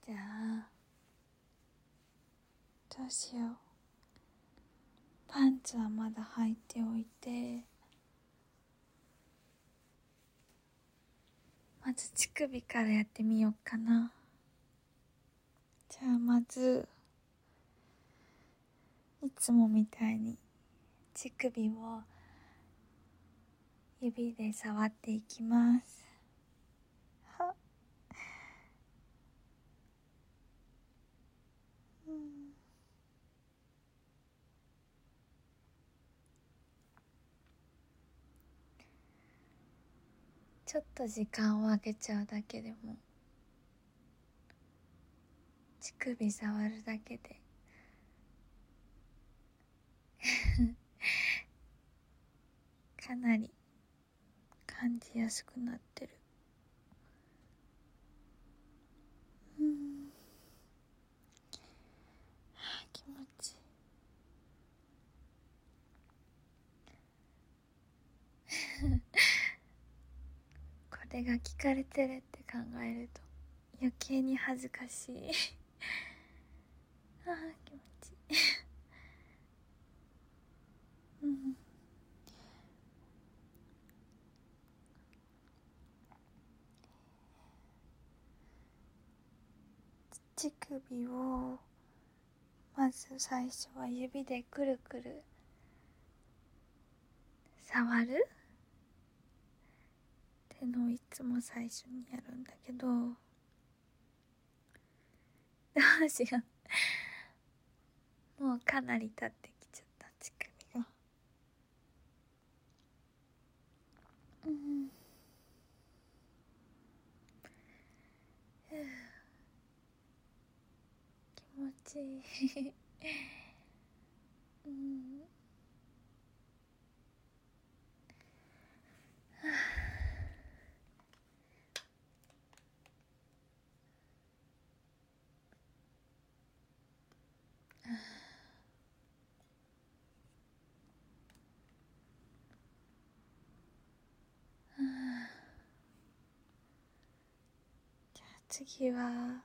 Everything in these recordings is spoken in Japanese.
じゃあどうしよう。パンツはまだ履いておいて、まず乳首からやってみようかな。じゃあまずいつもみたいに乳首を指で触っていきます。ちょっと時間を空けちゃうだけでも、乳首触るだけでかなり感じやすくなってる。気持ちいい。これが聞かれてるって考えると余計に恥ずかしい気持ちいい乳首をまず最初は指でくるくる触るってのをいつも最初にやるんだけど、どうしよう、もうかなり経ってきちゃった乳首が。気持ちいいじゃあ次は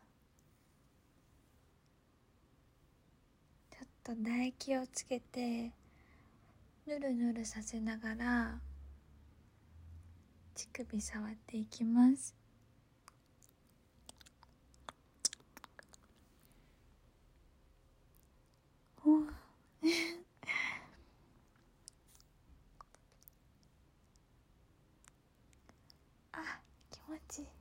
ちょっと唾液をつけてぬるぬるさせながら乳首触っていきます。あ、気持ちいい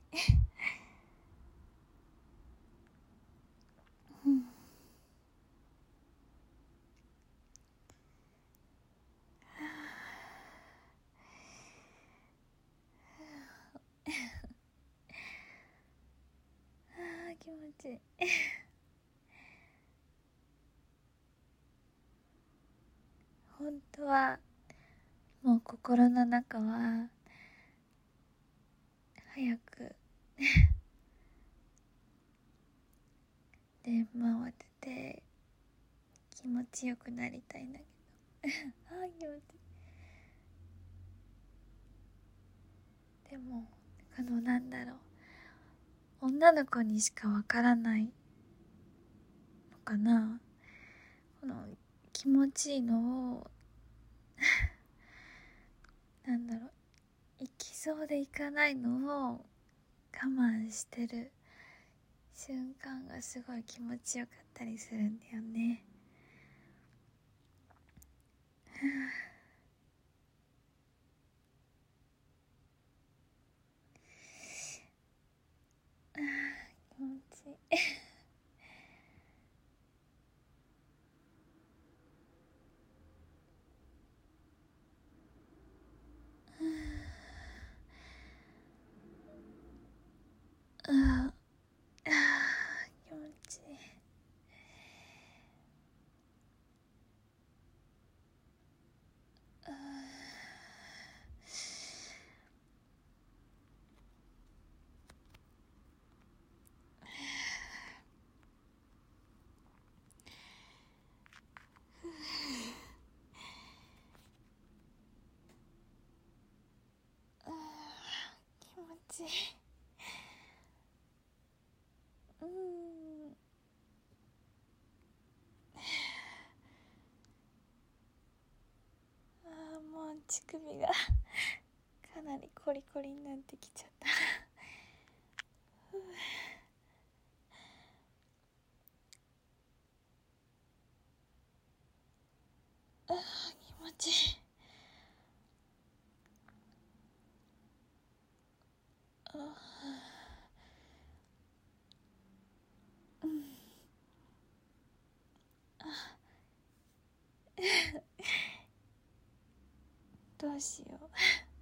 気持ちいい本当はもう心の中は早く電話を当てて気持ちよくなりたいんだけど気持ちいい。でもなんだろう、女の子にしかわからないのかな、この気持ちいいのをなんだろう、行きそうで行かないのを我慢してる瞬間がすごい気持ちよかったりするんだよね。気持ちいい気持ちいい。気持ちいい。 乳首がかなりコリコリになってきちゃった気持ちいい。どうしよう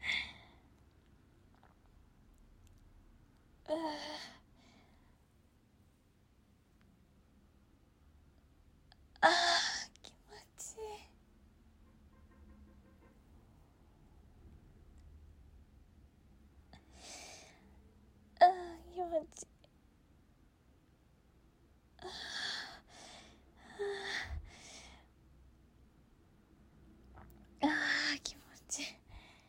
気持ちいい。気持ちいい。気持ちいい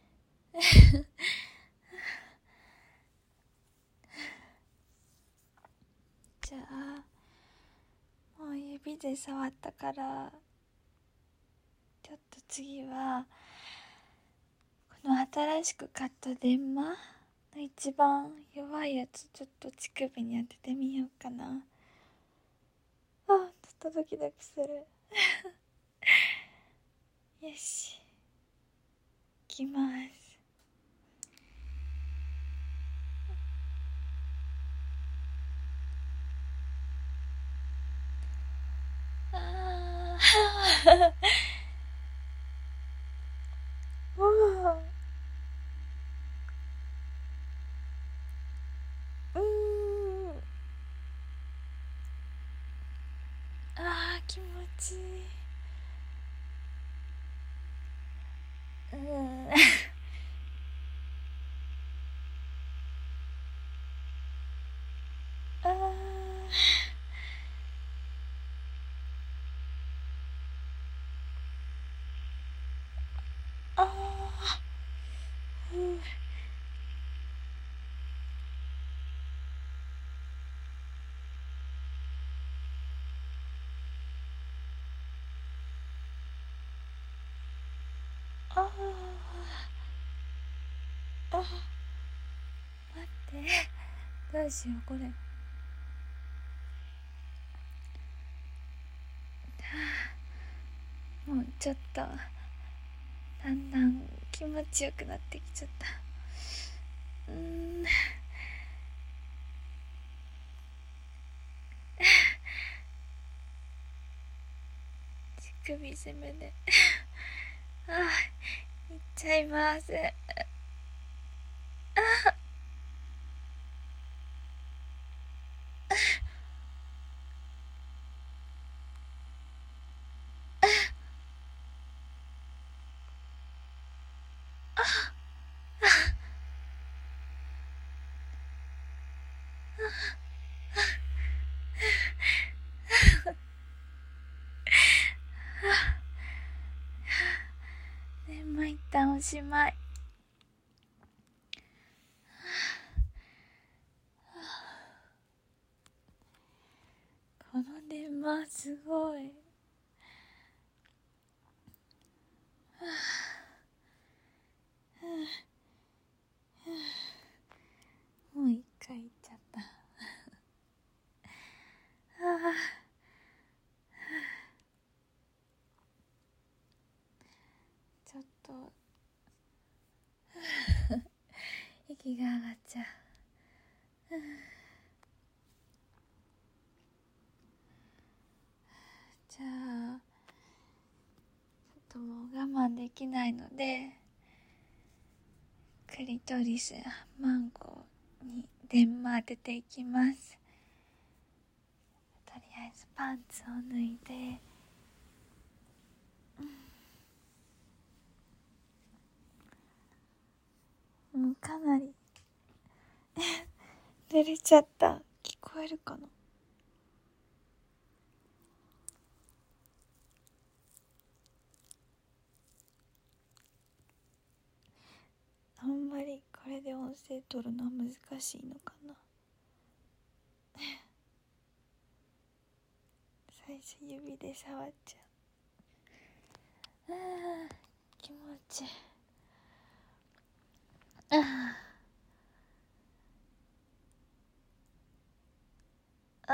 じゃあもう指で触ったからちょっと次はこの新しく買った電話の一番弱いやつちょっと乳首に当ててみようかな。ちょっとドキドキするよし、いきます。気持ちいい。待って、どうしようこれ。もうちょっとだんだん気持ちよくなってきちゃった。乳首攻めでいっちゃいます。一旦おしまい。この電話すごい。もう一回行っちゃったちょっと息が上がっちゃう。じゃあちょっともう我慢できないのでクリトリスマンゴーに電話当てていきます。とりあえずパンツを脱いでもうかなり濡れちゃった。聞こえるかな。あんまりこれで音声取るのは難しいのかな最初指で触っちゃう。気持ちいい。 ああ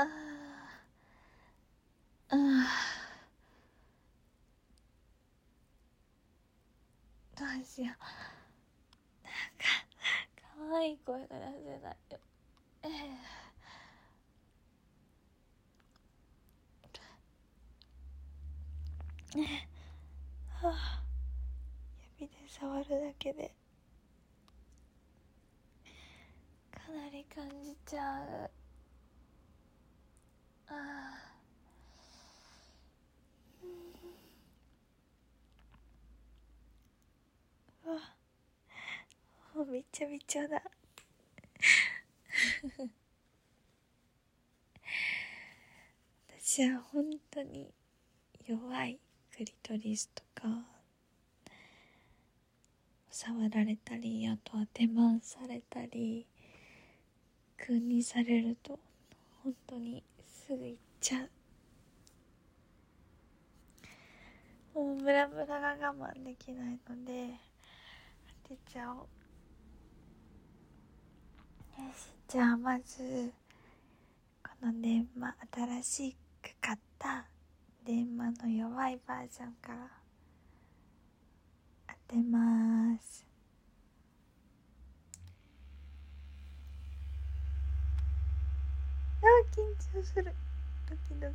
あどうしよう、可愛い声が出せないよ。はあ、指で触るだけでかなり感じちゃう。ああ、うわ、もうびちゃびちゃだ。私は本当に弱いクリトリスとか触られたり、あとは手満されたり君にされると本当にすぐ行っちゃう。もうムラムラが我慢できないので当てちゃおう。よし、じゃあまずこの電話、新しく買った電話の弱いバージョンから当てます。緊張する、ドキドキ。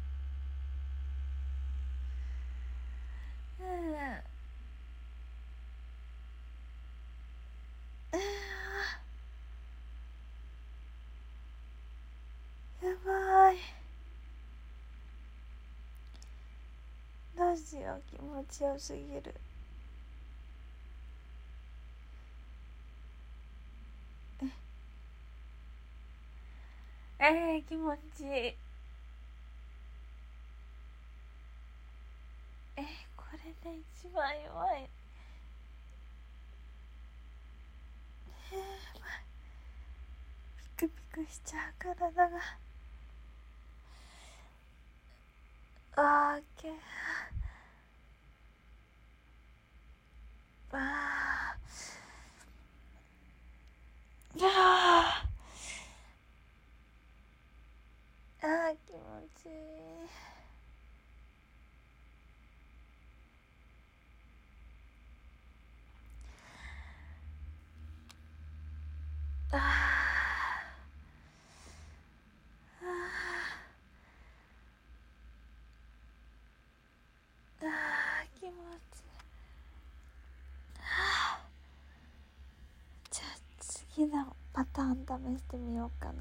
やばい、どうしよう、気持ちよすぎる。気持ちいい。これで一番弱い。ピクピクしちゃう体が。オッケー。気持ちいい。気持ちいい。じゃあ次のパターン試してみようかな。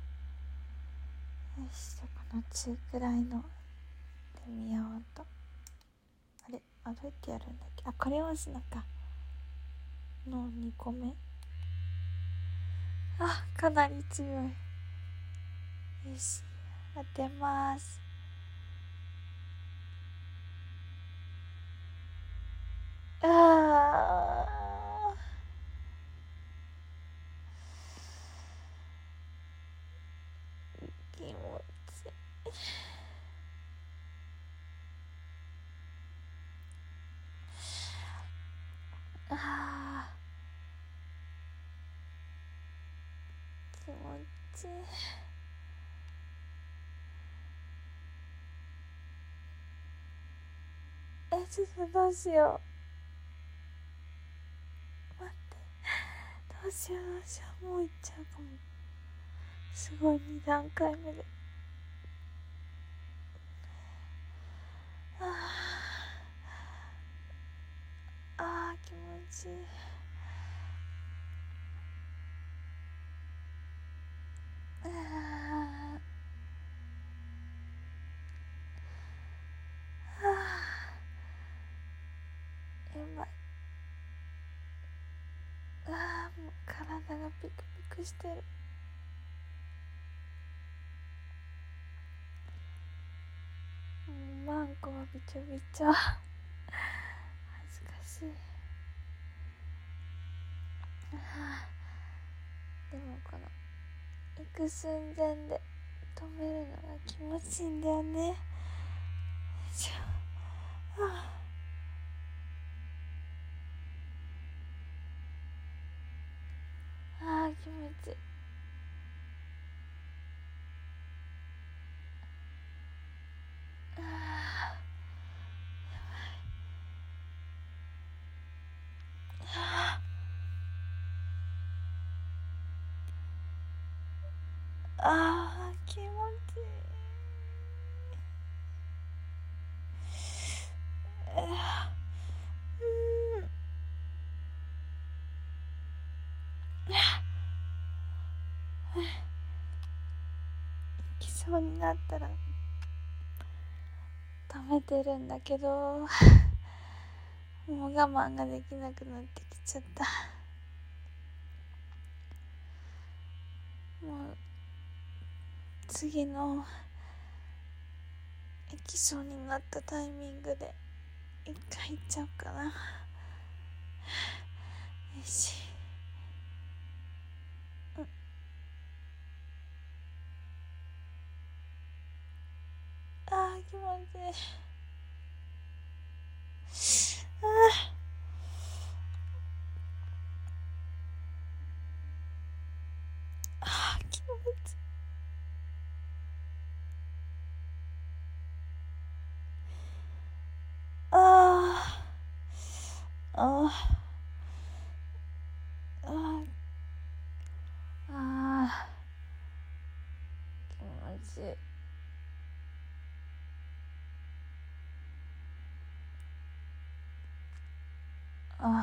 よし、じゃあこの中くらいのでみようと。あれ、どうやってやるんだっけ。これを押すのか。の2個目。かなり強い。よし、当てます。気持ちいい。気持ちいい。ちょっとどうしよう。待って、どうしよう、もういっちゃうかも。すごい、2段階目で。気持ちいい。やばい。もう体がピクピクしてる。マンコはびちゃびちゃ。恥ずかしい。でもこの行く寸前で止めるのが気持ちいいんだよね。 ち。気持ちいい。行きそうになったら止めてるんだけど、もう我慢ができなくなってきちゃった。もう次の行きそうになったタイミングで一回行っちゃおうかな。よし。気持ちいい。気持ちいい。気持ちいい。やばいや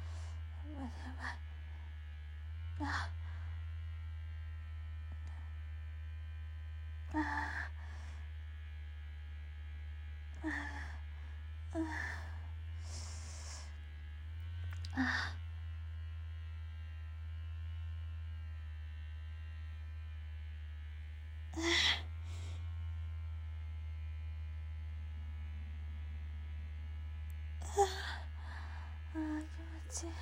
ばい。気持ちいい。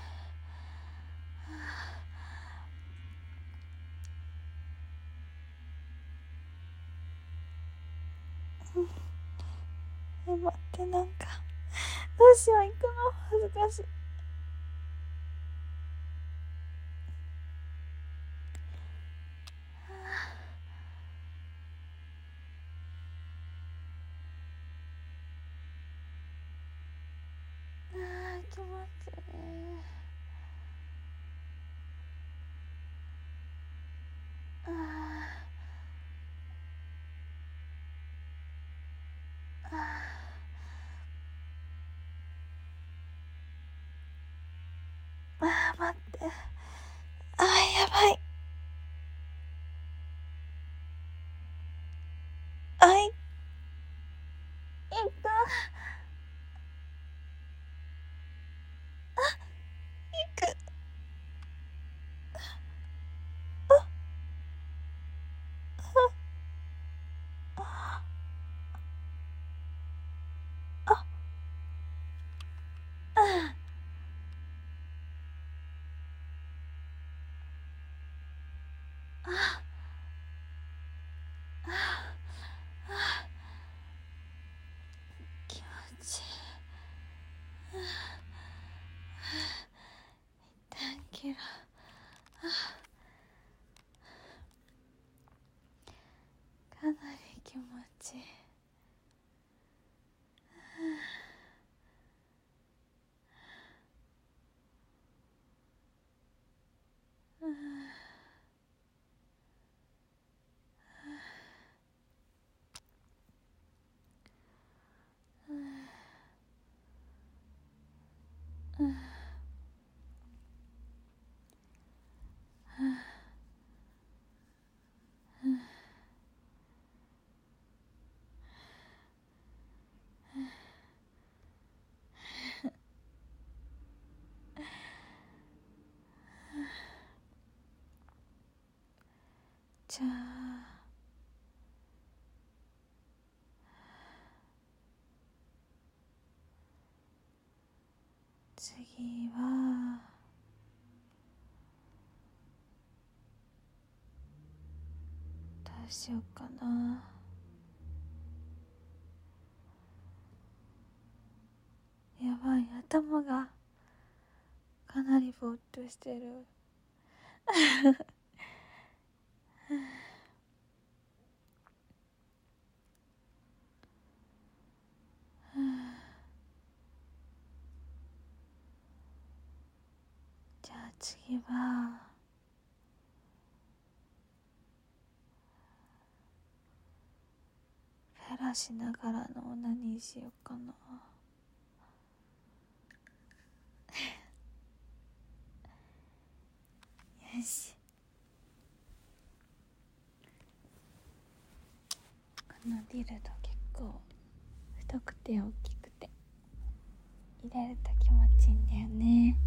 待って、なんかどうしよう、行くの恥ずかしい。気持ちいい。待って。やばい。行った。行く。気持ちいい。一旦切ろう。かなり気持ちいい。じゃあ次はどうしようかな。やばい、頭がかなりぼーっとしてる。 次はフェラしながらのオナニーしようかな。よし、このディルド結構太くて大きくて入れると気持ちいいんだよね。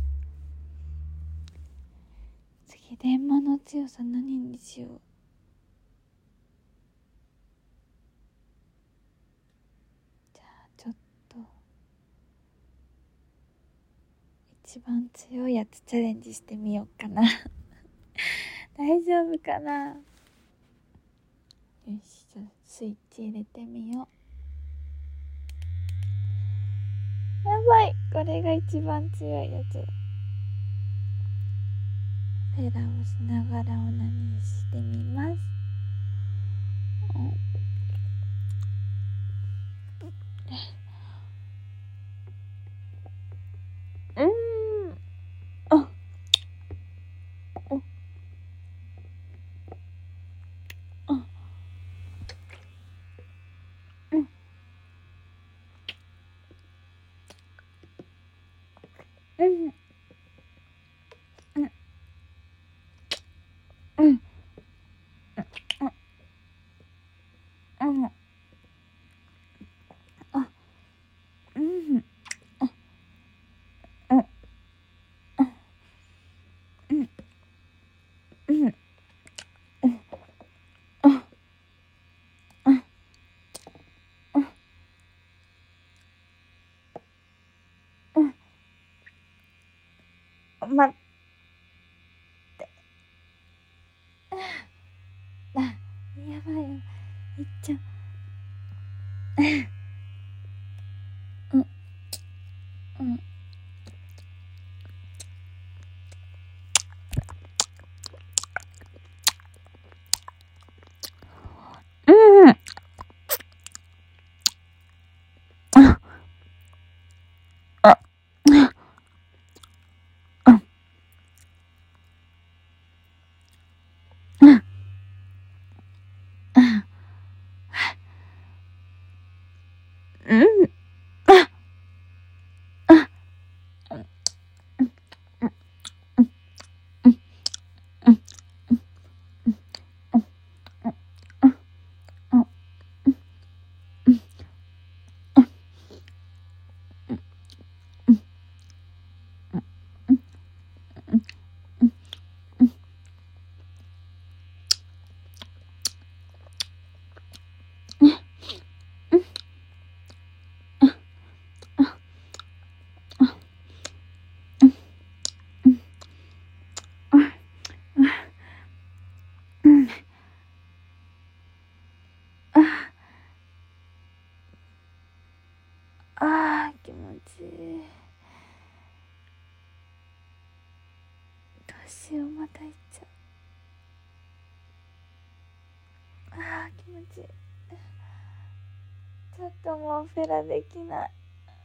次、電話の強さ何にしよう。じゃあちょっと一番強いやつチャレンジしてみようかな。大丈夫かな。よし、じゃあスイッチ入れてみよう。やばい、これが一番強いやつ。フェラをしながらオナニーしてみます。あ、待って。やばいよ、いっちゃう。気持ちいい。どうしよう、また行っちゃう。気持ちいい。ちょっともうフェラできない。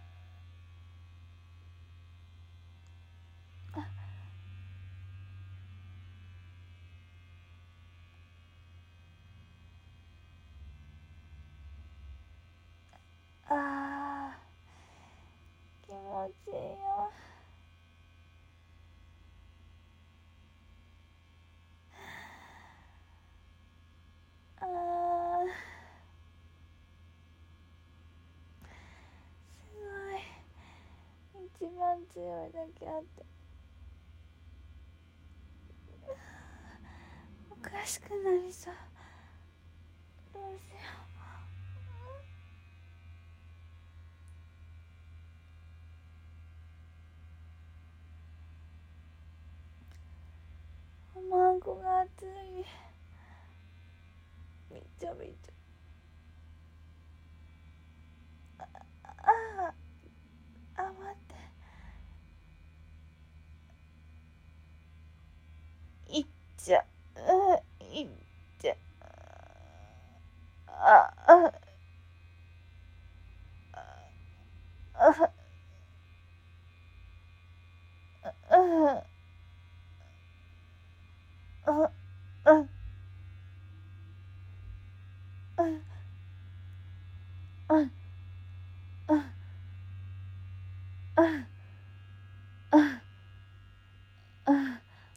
気持ちいいよ。すごい、一番強いだけあっておかしくなりそう。どうしよう。卵が熱い。びちょびちょ。待って。いっちゃいっちゃあ、あ、あ、あ、あ、あ、あ、あ、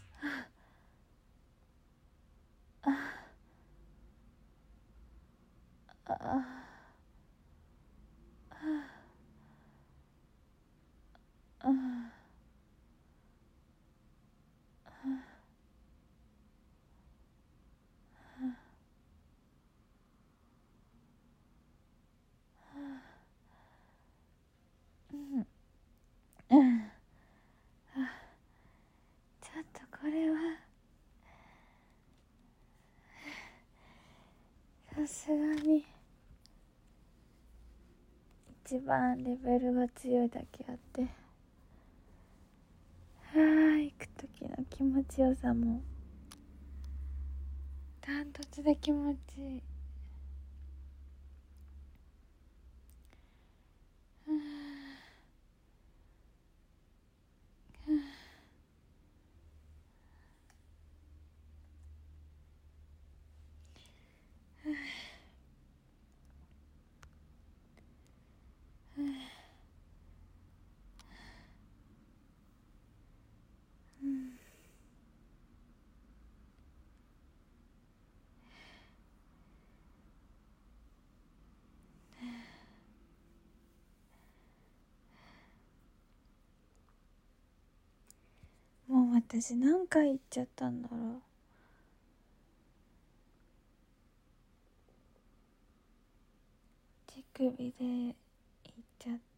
ちょっとこれはさすがに一番レベルが強いだけあって、行く時の気持ちよさもダントツで気持ちいい。もう私何回言っちゃったんだろう。手首で言っちゃって、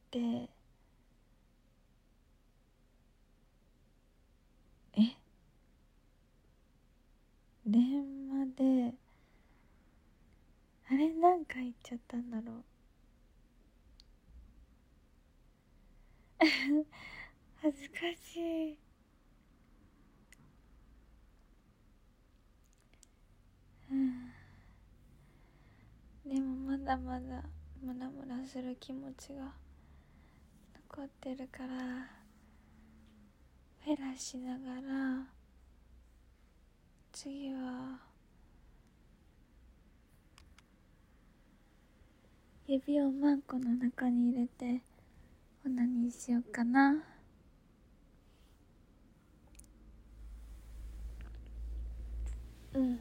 電話であれ何回言っちゃったんだろう。恥ずかしい。でもまだまだムラムラする気持ちが残ってるから、フェラしながら次は指をマンコの中に入れてオナニーしようかな。うん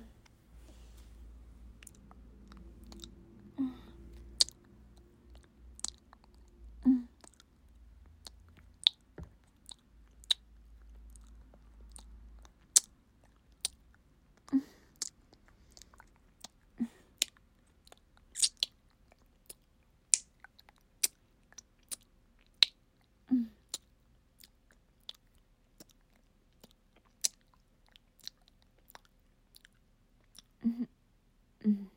うんうんうんうん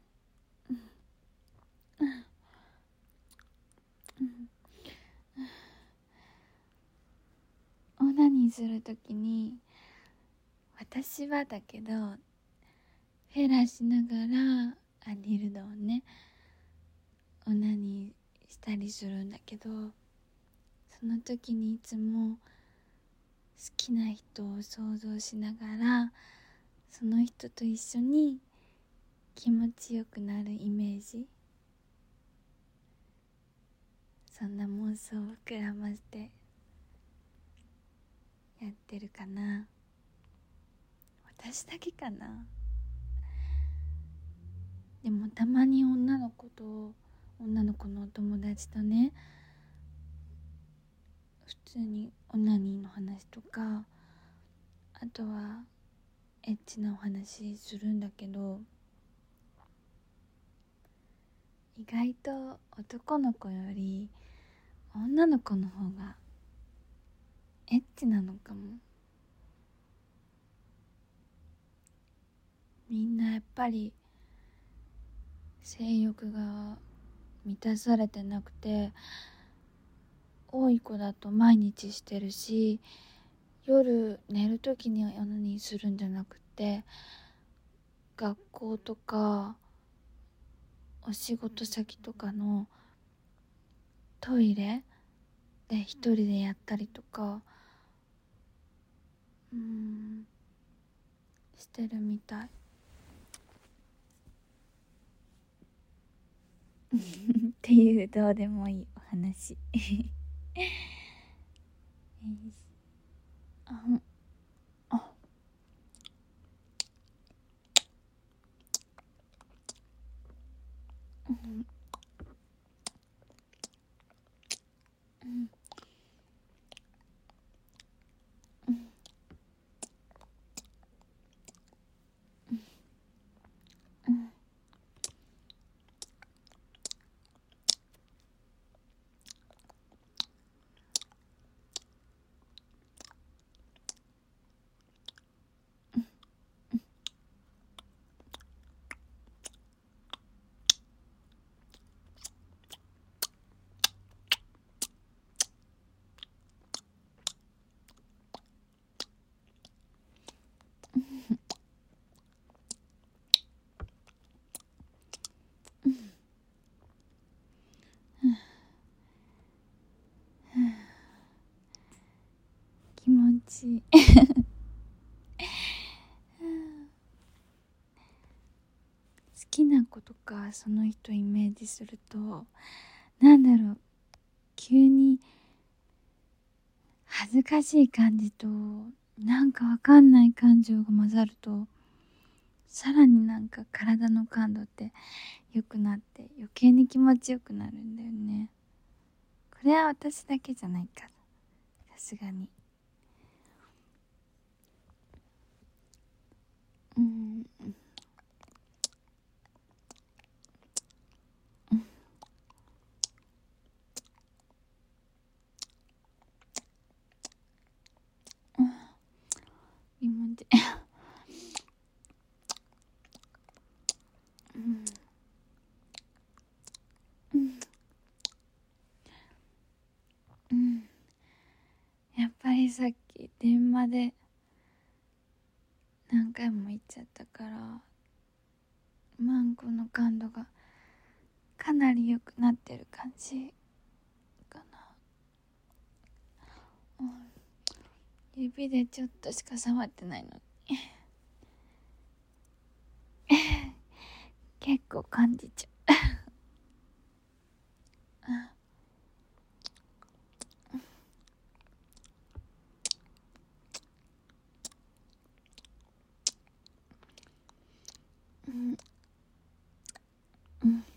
オナニーするときに私はだけどフェラしながらディルドをねオナニーしたりするんだけど、その時にいつも好きな人を想像しながらその人と一緒に気持ちよくなるイメージ、そんな妄想を膨らませてやってるかな。私だけかな。でもたまに女の子のお友達とね普通にオナニーの話とか、あとはエッチなお話するんだけど、意外と男の子より女の子の方がエッチなのかも。みんなやっぱり性欲が満たされてなくて、多い子だと毎日してるし、夜寝る時にオナニーするんじゃなくて学校とかお仕事先とかのトイレで一人でやったりとかしてるみたいっていうどうでもいいお話ああうんうんうん気持ちいい好きな子とかその人イメージするとなんだろう、急に恥ずかしい感じとなんかわかんない感情が混ざるとさらになんか体の感度って良くなって余計に気持ちよくなるんだよね。これは私だけじゃないから、さすがに。うん今でうんうんうんやっぱりさっき電話で何回も言っちゃったからマンコの感度がかなり良くなってる感じかな、うん、指でちょっとしか触ってないのに結構感じちゃううんうん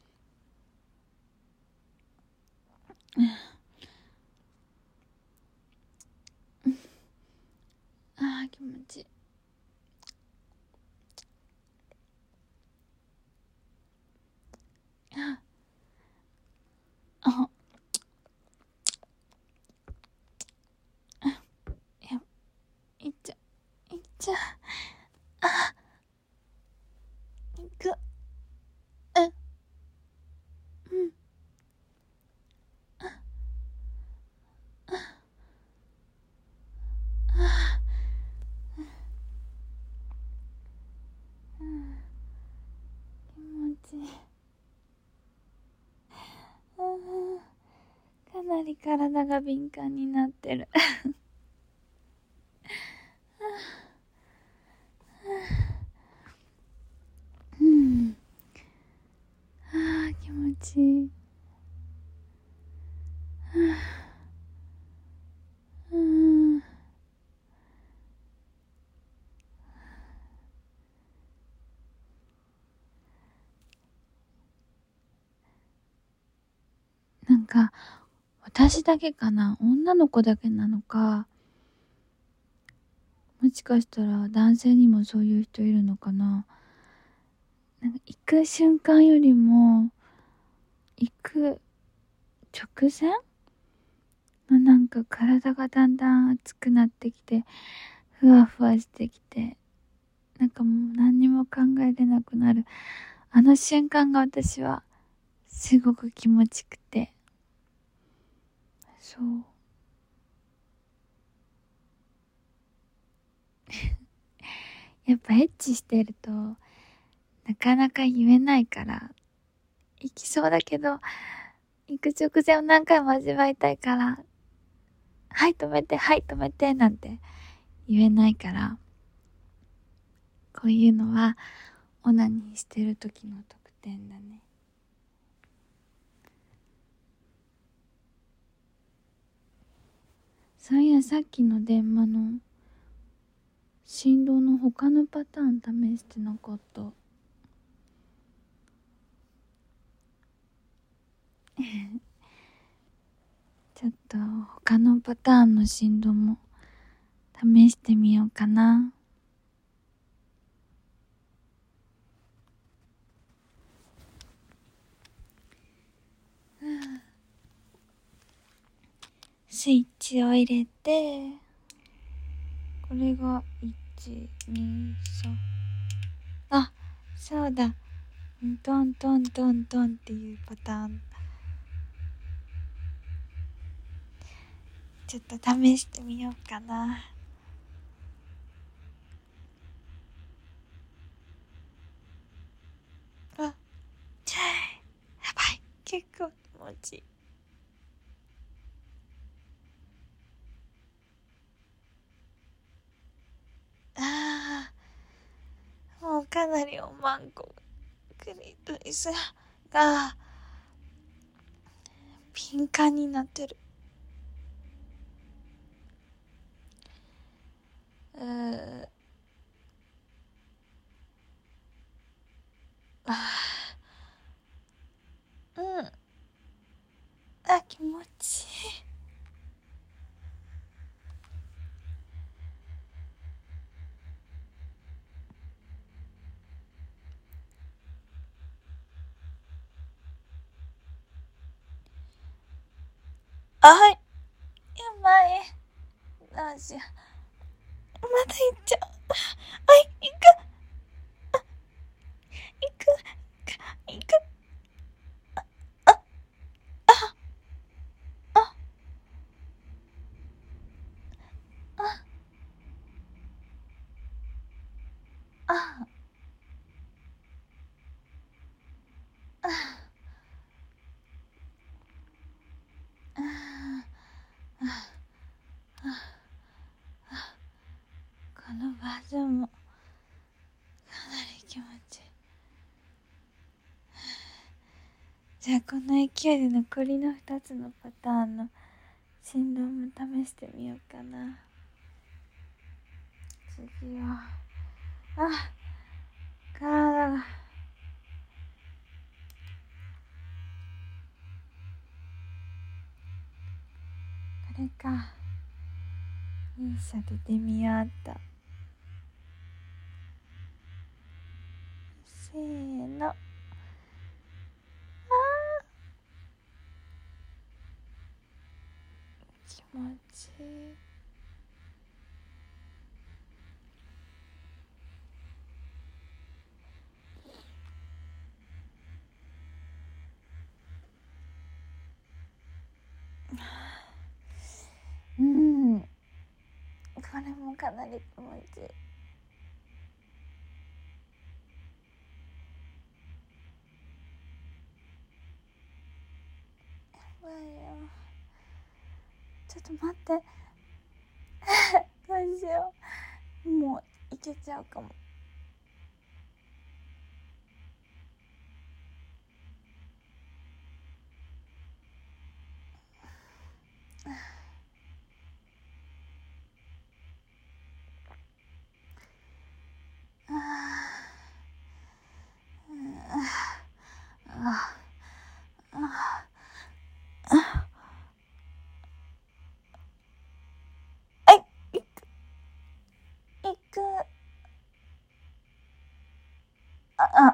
あー気持ちいいああやいっちゃいっちゃあいくうんあうん気持ちいいかなり体が敏感になってるうんあ気持ちいいうんなんか私だけかな、女の子だけなのか、もしかしたら男性にもそういう人いるのかな。なんか行く瞬間よりも行く直前のなんか体がだんだん熱くなってきてふわふわしてきて、なんかもう何にも考えれなくなるあの瞬間が私はすごく気持ちくて、そうやっぱエッチしてるとなかなか言えないから行きそうだけど行く直前を何回も味わいたいからはい止めてはい止めてなんて言えないからこういうのはオナニーしてる時の特典だね。そういや、さっきの電話の振動の他のパターン試してなかった。ちょっと他のパターンの振動も試してみようかな。スイッチを入れて、これが123、あ、そうだ、トントントントンっていうパターン。ちょっと試してみようかな。あ、やばい、結構気持ちいい。ああ、もうかなりおまんこクリトリスが敏感になってる。うん、あ、気持ちいい。あ、はい、やばい、どうしよう、まだ行っちゃう。はい、行く、行く、行く、あ、あ、あ、あ、あ、あ、このバージョンもかなり気持ちいい。じゃあこの勢いで残りの2つのパターンの振動も試してみようかな。次は、あ、体が、これか。いいさ出てみようっと。せーの。あー、気持ちいい。うん、これもかなり気持ちいい。やばいよ、ちょっと待って。どうしよう、もういけちゃうかも。はい、いく、あ、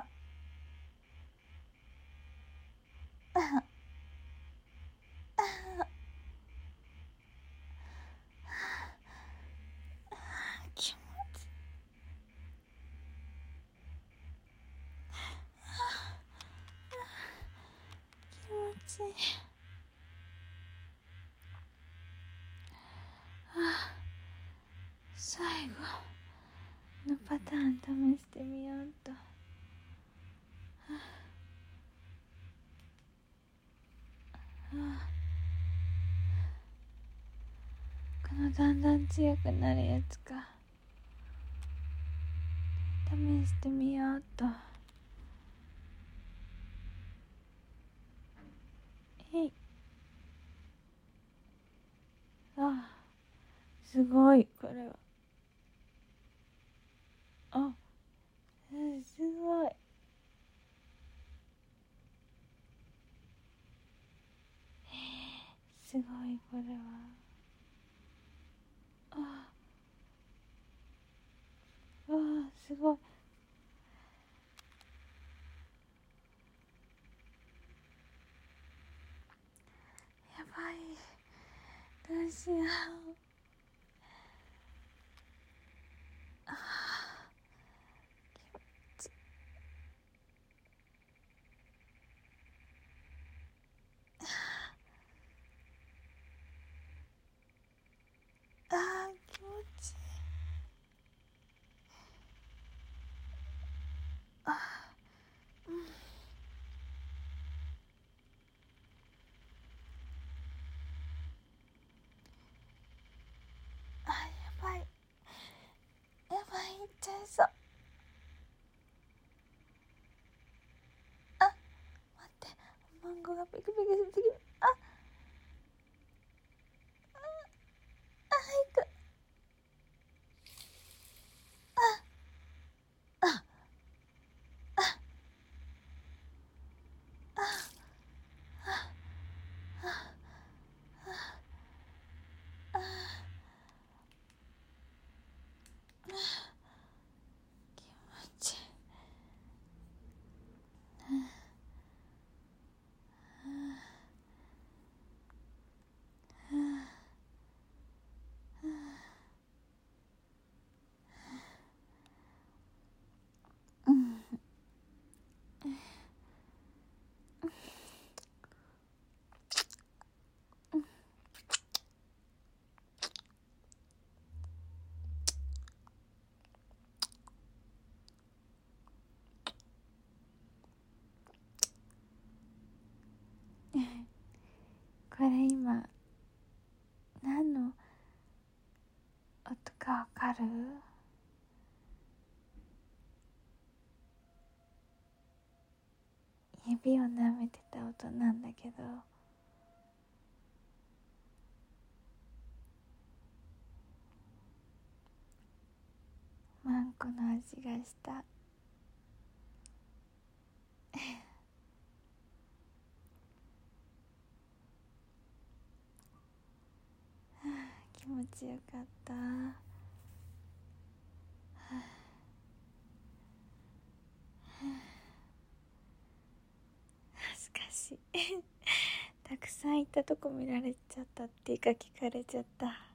気持ちいい。最後のパターン試してみようと。このだんだん強くなるやつか。 試してみようと。あ、すごいこれは。あ、すごい。すごいこれは。ああ、すごい。やばい、どうしよう。気持ちいい。うん、やばい、やばい、いっちゃいそう。待って、マンゴーがピクピクしてきて。早く。気持ちいい。これ今何の音かわかる？指を舐めてた音なんだけど、マンコの味がした。気持ちよかった。恥ずかしい。たくさん行ったとこ見られちゃったっていうか聞かれちゃった。